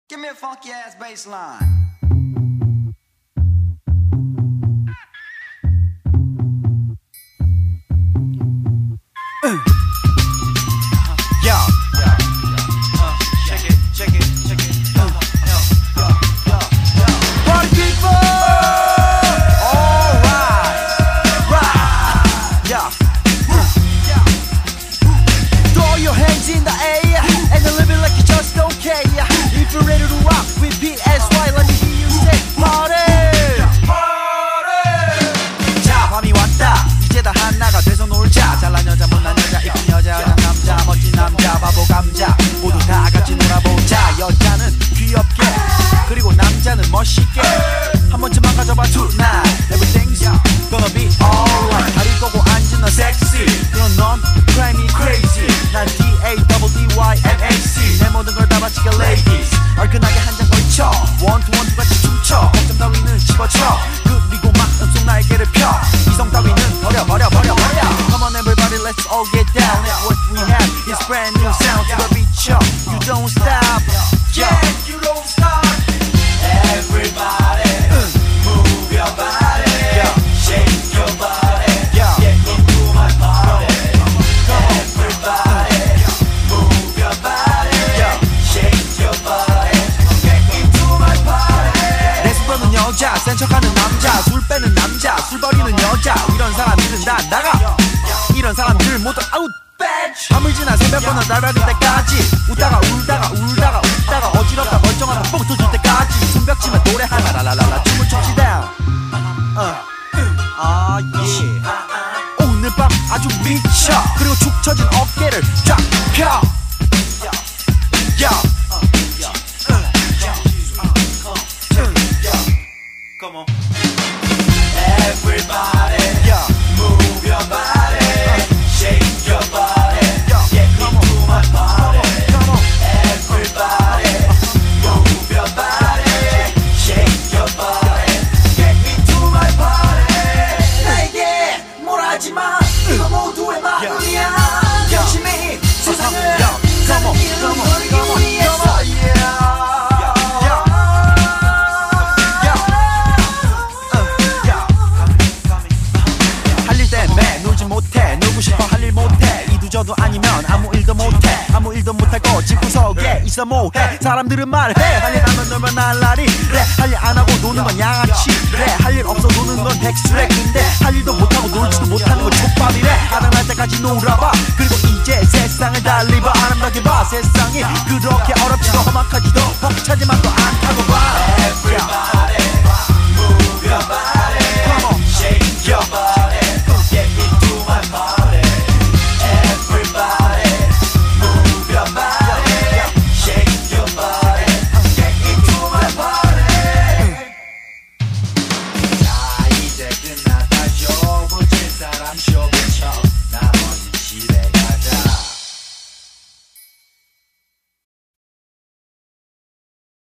Give me a funky ass bass line. 멋있게 한 번쯤 망가져봐 tonight Everything's gonna be alright 다리 꼬고 앉은 너 sexy 그런 넌 drive me crazy 난 D-A-double-D-Y-N-A-C 내 모든 걸 다 바치게 ladies 얼큰하게 한 잔 걸쳐 one to one 같이 춤춰 걱정 따위는 집어쳐 그리고 마음속 날개를 펴 이성 따위는 버려 Come on everybody let's all get down And what we have is brand new sound to the beat yo You don't stop Yeah you don't stop Everybody, move your body, shake your body, get into my party. Everybody, move your body, shake your body, get into my party. 내 손 뻗는 여자, 센 척하는 남자, 술 빼는 남자, 술 버리는 여자. 이런 사람들은 다 나가. 이런 사람들 모두 아웃. 밤을 지나 새벽부터 날 밝을 때까지 웃다가 울다가 어지럽다 멀쩡하다 뽕 터질 때까지 손뼉치면 노래 하나 라라라라 춤을 춰시다 오늘 밤 아주 미쳐 그리고 축 처진 어깨를 쫙 펴 Come on Everybody move your body Shake your body, get into my party. Everybody, move your body, shake your body, get into my party. 나에게 뭘 하지 마, 이거 모두의 마음이야. 열심히 세상을 사는 길은 너를 위해서. 할 일 때문에 놀지 못해, 놀고 싶어 할 일 못해. 저도 아니면 아무 일도 못해 아무 일도 못하고 집구석에 있어 뭐해 사람들은 말해 할 일 하면 놀면 날라리 그래 할 일 안하고 노는 건 양아치 그래 할 일 없어 노는 건 백수래 근데 할 일도 못하고 놀지도 못하는 건 족밥이래 아랑날 때까지 놀아봐 그리고 이제 세상을 달리 봐 아름답게 봐 세상이 그렇게 어렵지도 험악하지도